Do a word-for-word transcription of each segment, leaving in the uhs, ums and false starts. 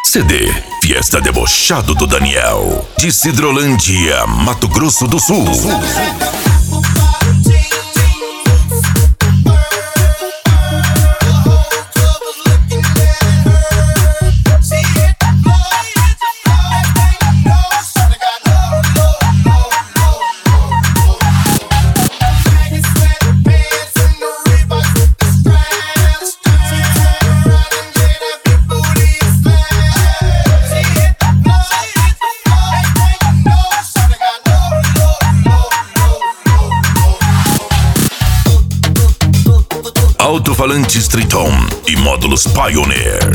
C D Fiesta Debochado do Daniel, de Sidrolândia, Mato Grosso do Sul. Alto-falantes Triton e módulos Pioneer.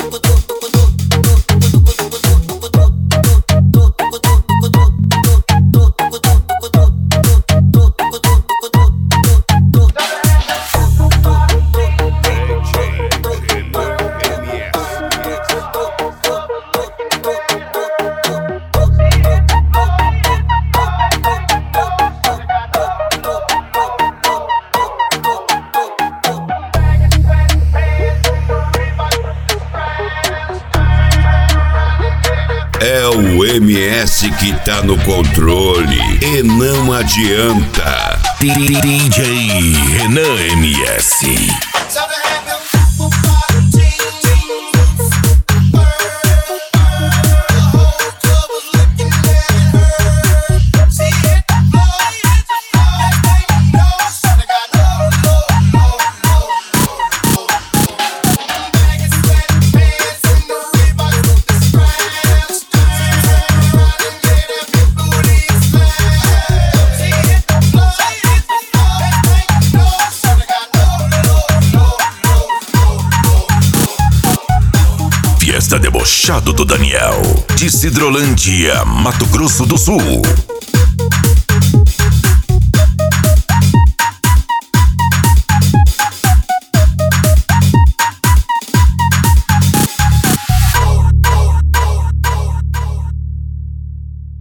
É o M S que tá no controle e não adianta. D J Renan M S. Fiesta Debochado do Daniel, de Sidrolândia, Mato Grosso do Sul.